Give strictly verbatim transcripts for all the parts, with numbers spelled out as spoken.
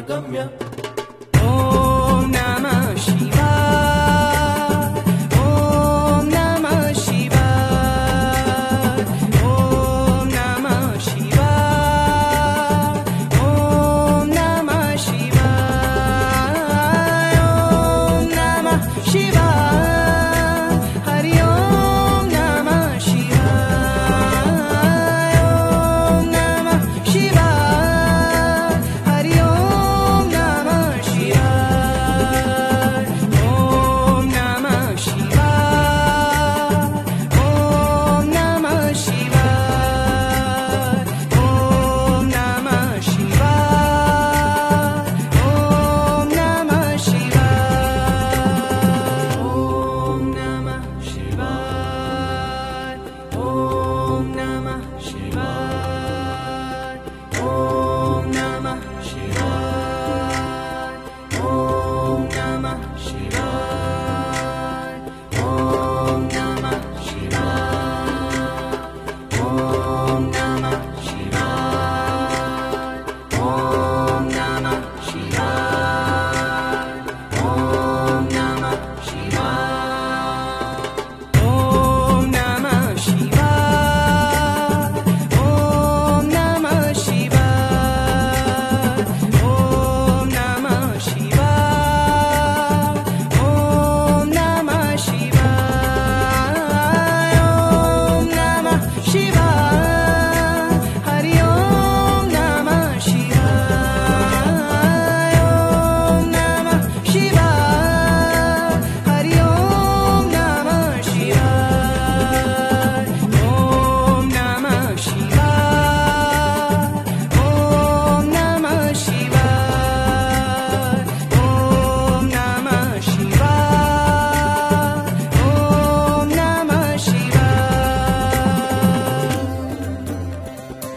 गम्य ॐ नमः शिवाय ॐ नमः शिवाय ॐ नमः शिवाय ॐ नमः शिवाय ॐ नमः शिवाय हरि ओम नमः शिवाय ॐ नमः शिवाय हरि ओम नमः शिवाय ॐ नमः शिवाय ॐ नमः शिवाय ॐ नमः शिवाय ॐ नमः शिवाय ॐ नमः शिवाय ॐ नमः शिवाय ॐ नमः शिवाय ॐ नमः शिवाय ॐ नमः शिवाय ॐ नमः शिवाय ॐ नमः शिवाय ॐ नमः शिवाय ॐ नमः शिवाय ॐ नमः शिवाय ॐ नमः शिवाय ॐ नमः शिवाय ॐ नमः शिवाय हरि ओम नमः शिवाय ॐ नमः शिवाय हरि ओम नमः शिवाय ॐ नमः शिवाय ॐ नमः शिवाय ॐ नमः शिवाय ॐ नमः शिवाय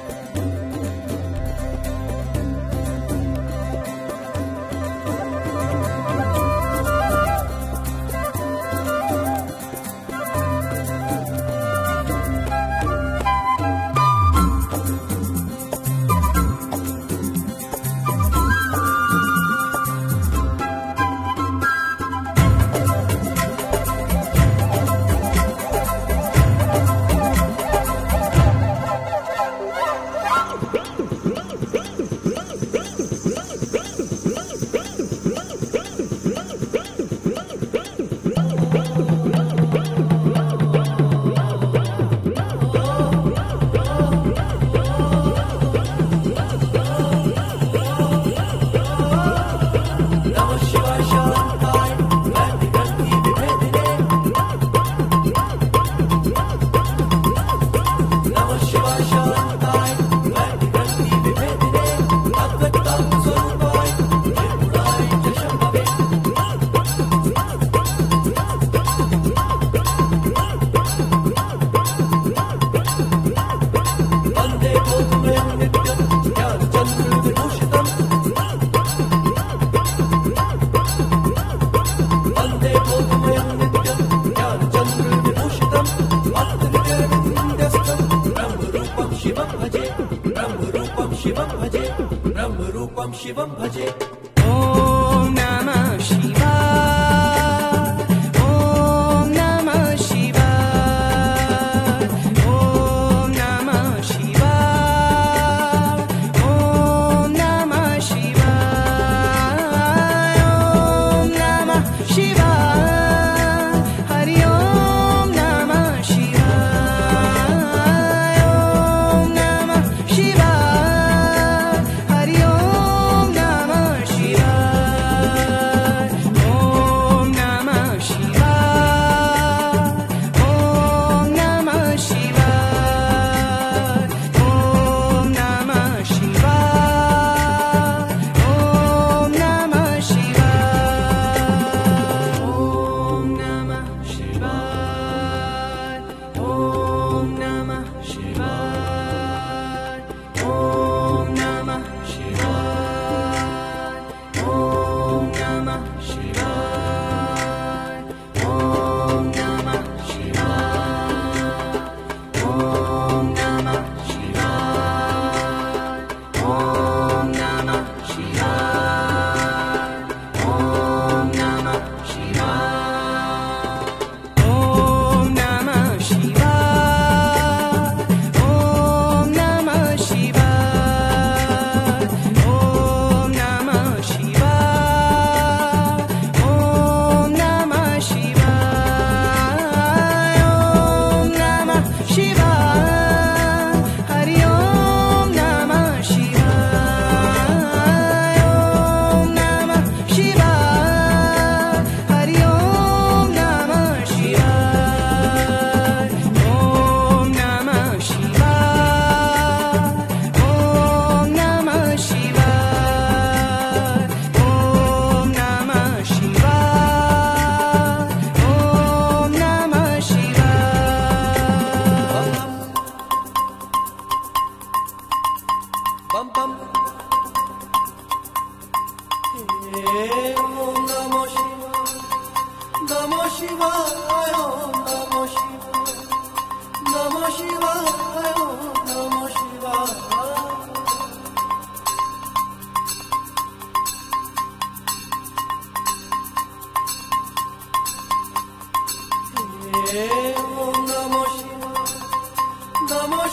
नमः शिवाय शांताय गति गति विभेदिने नमः शिवाय शांताय गति गति विभेदिने अद्वैतां स्वरूपाय त्रिपुराय च शम्भवे वन्दे गोकुलं नित्यं ज्ञानचन्द्रविभूषितम् वन्दे गोकुलं नित्यं ज्ञानचन्द्रविभूषितम् भक्तनिर्विन्द्यस्तं ब्रह्मरूपं शिवं भजे ब्रह्मरूपं शिवं भजे ब्रह्मरूपं शिवं भजे ॐ नमः शिवाय ॐ नमः शिवाय ॐ नमः शिवाय ॐ नमः शिवाय ॐ नमः शिवाय हरि ओम नमः शिवाय ॐ नमः शिवाय हरि ओम नमः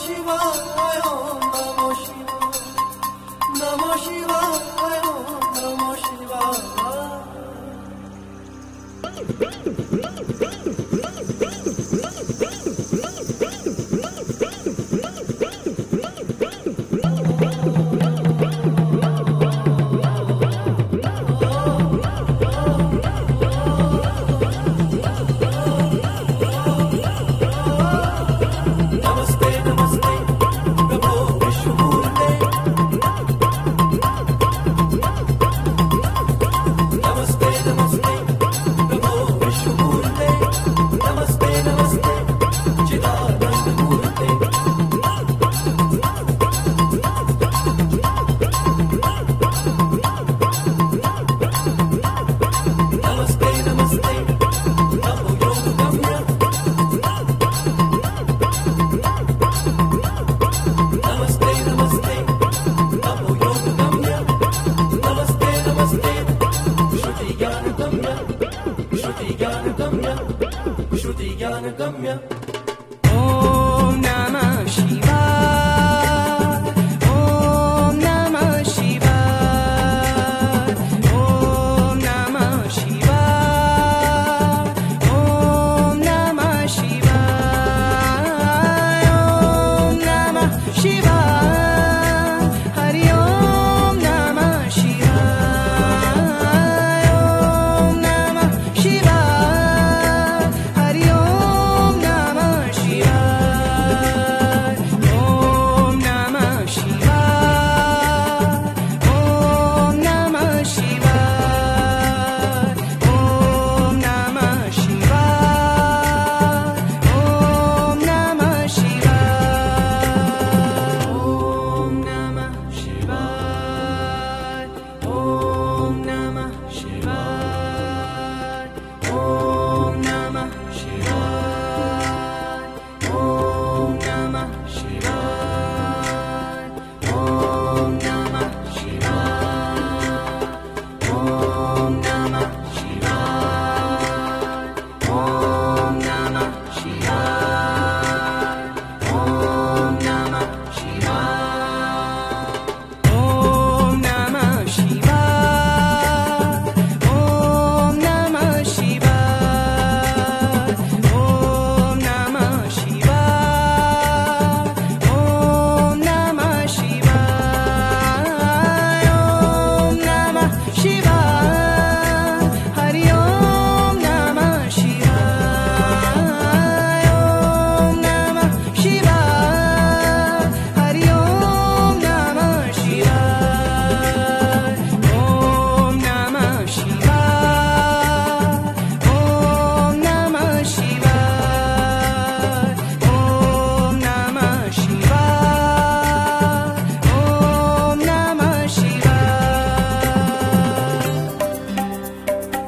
Shivaya, Om Namah Shivaya, Namah Shivaya, Om Namah Shivaya. Om Namah Shivaya, Om Namah Shivaya, Om Namah Shivaya, Om Namah Shivaya, Om Namah Shivaya, Hari Om Namah Shivaya, Om Namah Shivaya, Hari Om Namah Shivaya, Om Namah Shivaya, Om Namah Shivaya, Om Namah Shivaya, Om Namah Shivaya, Om Namah Shivaya, Om Namah Shivaya, Om Namah Shivaya, Om Namah Shivaya, Om Namah Shivaya, Om Namah Shivaya, Om Namah Shivaya, Om Namah Shivaya, Om Namah Shivaya, Om Namah Shivaya, Om Namah Shivaya, Om Namah Shivaya, Om Namah Shivaya, Hari Om Namah Shivaya, Om Namah Shivaya, Hari Om Namah Shivaya, Om Namah Shivaya, Om Namah Shivaya, Om Namah Shivaya, Om Namah Shivaya.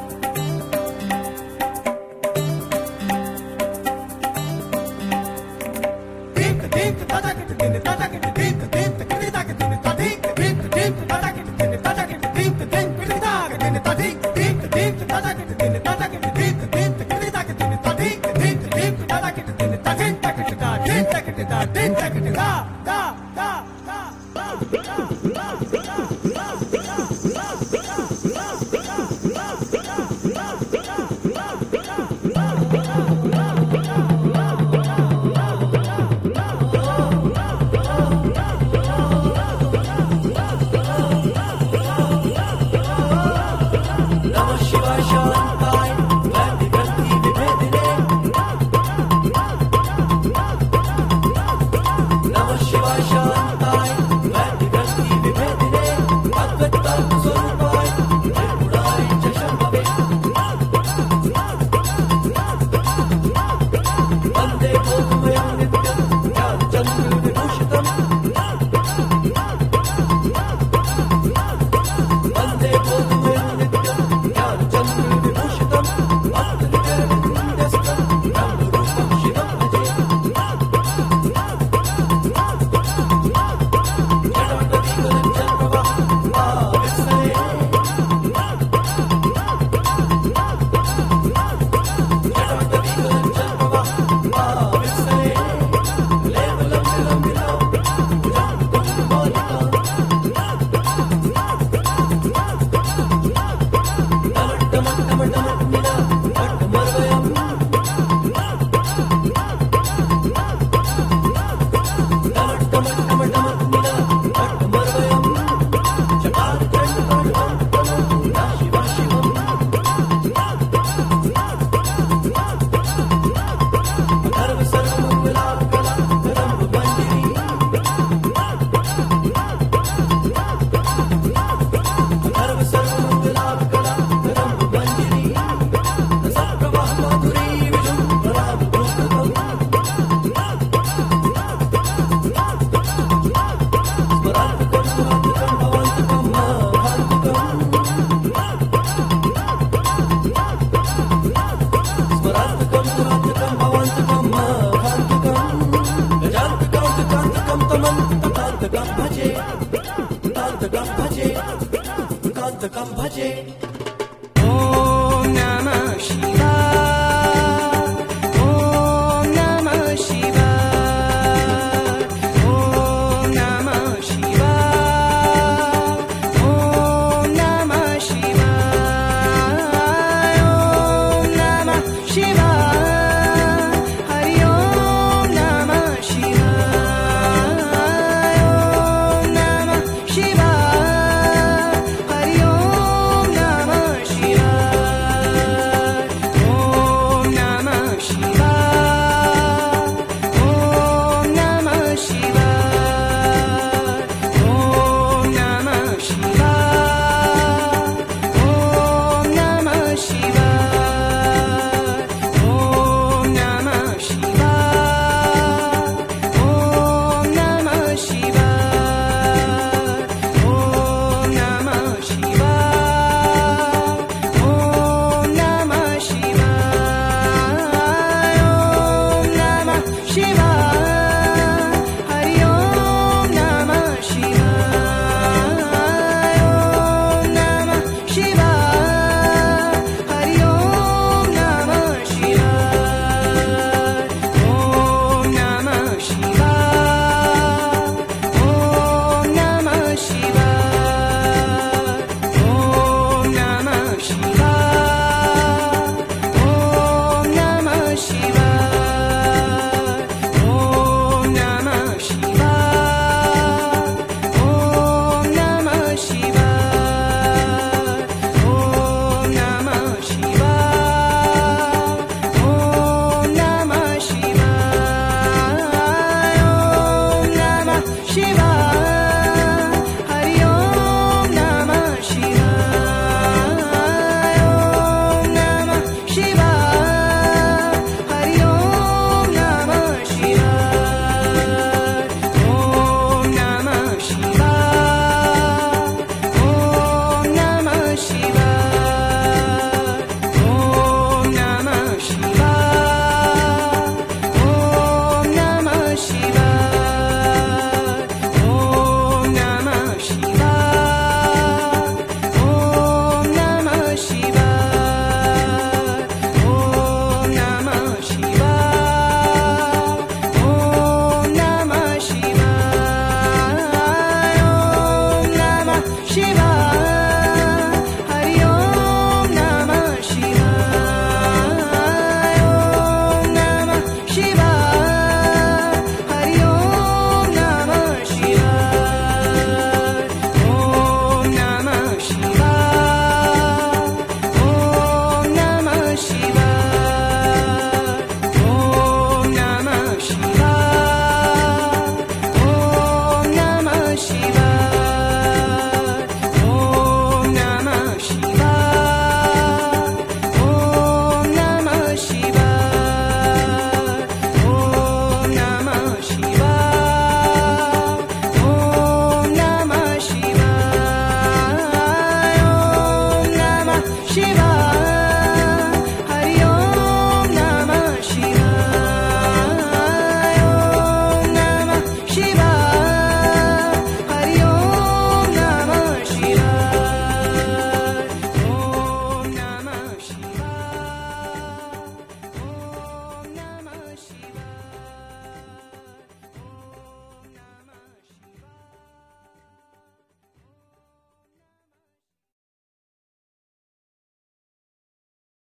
Namah Shivaya Shantai, Vandi Vandi Vibhedine. Namah Shivaya Shantai. कांतकं भजे कांतकं भजे कांतकं भजे